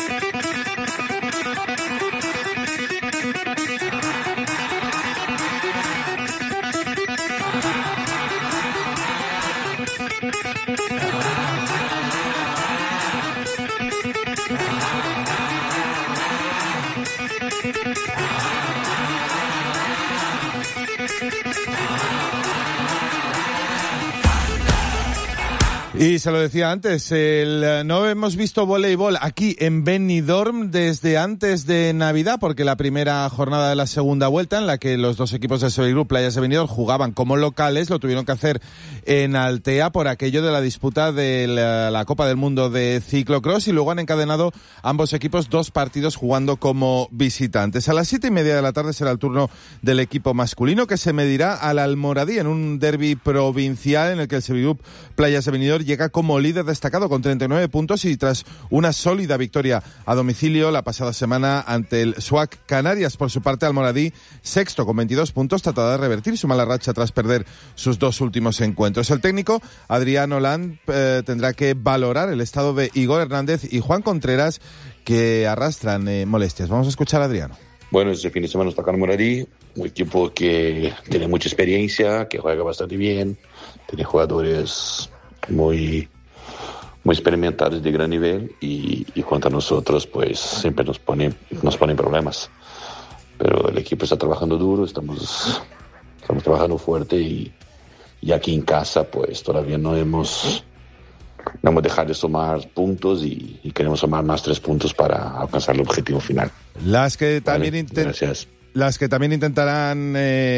Y se lo decía antes, no hemos visto voleibol aquí en Benidorm desde antes de Navidad, porque la primera jornada de la segunda vuelta, en la que los dos equipos de Servir Group Playas de Benidorm jugaban como locales, lo tuvieron que hacer en Altea por aquello de la disputa de la Copa del Mundo de Ciclocross, y luego han encadenado ambos equipos 2 partidos jugando como visitantes. A las 7:30 de la tarde será el turno del equipo masculino, que se medirá al Almoradí en un derbi provincial en el que el Servir Group Playas de Benidorm llega como líder destacado con 39 puntos y tras una sólida victoria a domicilio la pasada semana ante el SWAC Canarias. Por su parte, Almoradí, sexto con 22 puntos, tratará de revertir su mala racha tras perder sus 2 últimos encuentros. El técnico, Adrián Holand, tendrá que valorar el estado de Igor Hernández y Juan Contreras, que arrastran molestias. Vamos a escuchar a Adriano. Bueno, este fin de semana nos toca Almoradí, un equipo que tiene mucha experiencia, que juega bastante bien, tiene jugadores muy experimentados de gran nivel y contra nosotros pues siempre nos ponen problemas, pero el equipo está trabajando duro, estamos trabajando fuerte y aquí en casa pues todavía no hemos dejado de sumar puntos y queremos sumar más 3 puntos para alcanzar el objetivo final. Las que también gracias. Las que también intentarán,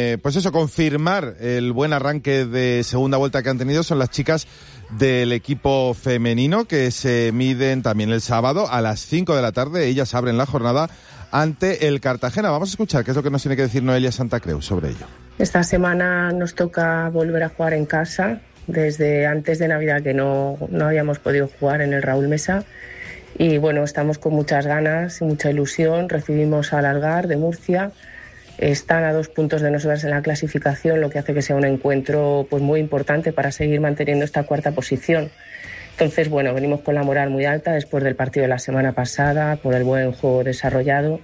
confirmar el buen arranque de segunda vuelta que han tenido son las chicas del equipo femenino, que se miden también el sábado a las 5 de la tarde. Ellas abren la jornada ante el Cartagena. Vamos a escuchar qué es lo que nos tiene que decir Noelia Santacreu sobre ello. Esta semana nos toca volver a jugar en casa. Desde antes de Navidad que no habíamos podido jugar en el Raúl Mesa. Y bueno, estamos con muchas ganas y mucha ilusión. Recibimos al Algar de Murcia. Están a 2 puntos de nosotras en la clasificación, lo que hace que sea un encuentro pues muy importante para seguir manteniendo esta 4ª posición. Entonces, bueno, venimos con la moral muy alta después del partido de la semana pasada, por el buen juego desarrollado,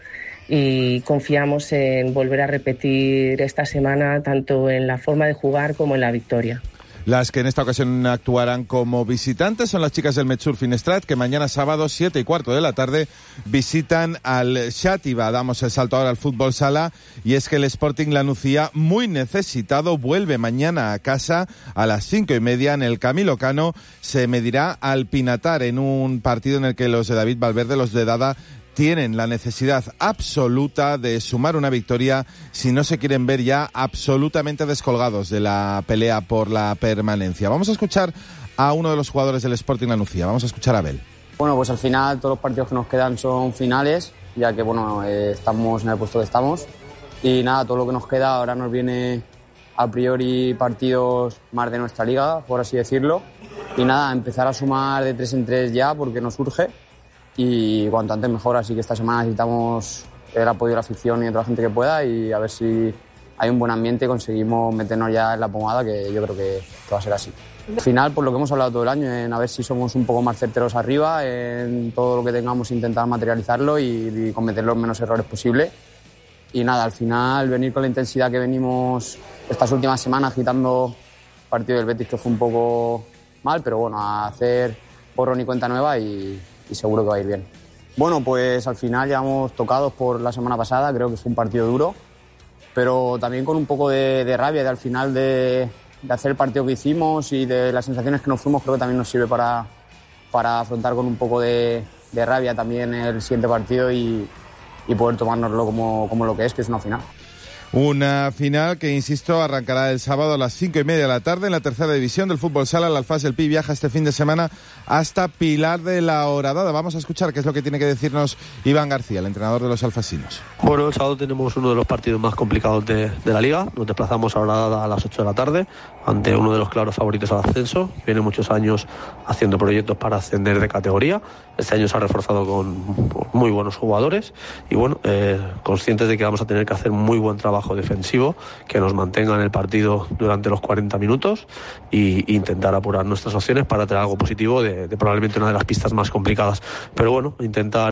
y confiamos en volver a repetir esta semana tanto en la forma de jugar como en la victoria. Las que en esta ocasión actuarán como visitantes son las chicas del Metsur Finestrat, que mañana sábado, 7:15 de la tarde, visitan al Xàtiva. Damos el salto ahora al fútbol sala, y es que el Sporting La Nucía, muy necesitado, vuelve mañana a casa a las 5:30 en el Camilo Cano. Se medirá al Pinatar en un partido en el que los de David Valverde, los de Dada, tienen la necesidad absoluta de sumar una victoria si no se quieren ver ya absolutamente descolgados de la pelea por la permanencia. Vamos a escuchar a uno de los jugadores del Sporting La Nucía. Vamos a escuchar a Abel. Bueno, pues al final todos los partidos que nos quedan son finales, ya que estamos en el puesto que estamos. Y nada, todo lo que nos queda ahora nos viene a priori partidos más de nuestra liga, por así decirlo. Y nada, empezar a sumar de 3 en 3 ya, porque nos urge. Y cuanto antes mejor, así que esta semana necesitamos el apoyo de la afición y de toda la gente que pueda, y a ver si hay un buen ambiente y conseguimos meternos ya en la pomada, que yo creo que va a ser así. Al final, por lo que hemos hablado todo el año, en a ver si somos un poco más certeros arriba, en todo lo que tengamos intentar materializarlo y cometer los menos errores posible. Y nada, al final venir con la intensidad que venimos estas últimas semanas, agitando el partido del Betis, que fue un poco mal, pero bueno, a hacer borrón y cuenta nueva y seguro que va a ir bien. Bueno, pues al final llevamos tocados por la semana pasada, creo que fue un partido duro, pero también con un poco de rabia de al final de hacer el partido que hicimos y de las sensaciones que nos fuimos. Creo que también nos sirve para afrontar con un poco de rabia también el siguiente partido y poder tomárnoslo como lo que es una final. Una final que, insisto, arrancará el sábado a las 5:30 de la tarde en la tercera división del fútbol sala. El Alfás del Pi viaja este fin de semana hasta Pilar de la Horadada. Vamos a escuchar qué es lo que tiene que decirnos Iván García, el entrenador de los alfasinos. Bueno, el sábado tenemos uno de los partidos más complicados de la liga. Nos desplazamos a Horadada a las 8 de la tarde ante uno de los claros favoritos al ascenso. Viene muchos años haciendo proyectos para ascender de categoría. Este año se ha reforzado con muy buenos jugadores y bueno, conscientes de que vamos a tener que hacer muy buen trabajo defensivo, que nos mantenga en el partido durante los 40 minutos e intentar apurar nuestras opciones para tener algo positivo de probablemente una de las pistas más complicadas. Pero bueno, intentar